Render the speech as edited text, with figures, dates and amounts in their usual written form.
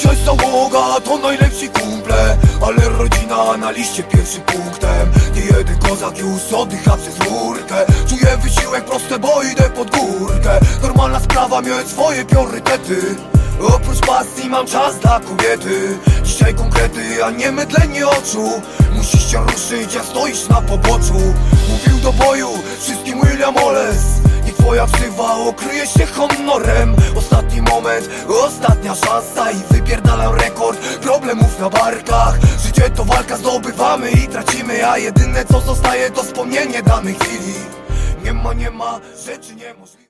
Dzisiaj załoga to najlepsi kumple, ale rodzina na liście pierwszym punktem. Nie jeden kozak już oddycha przez rurkę. Czuję wysiłek, proste, bo idę pod górkę. Normalna sprawa, mieć swoje priorytety. Oprócz pasji mam czas dla kobiety. Dzisiaj konkrety, a nie mydlenie oczu. Musisz się ruszyć, jak stoisz na poboczu. Mówił do boju wszystkim William Wallace. Niech twoja ksywa okryje się honorem. Ostatni moment, ostatnia szansa i wypierdalam rekord problemów na barkach. Życie to walka, zdobywamy i tracimy, a jedyne co zostaje to wspomnienie danej chwili. Nie ma rzeczy niemożliwych.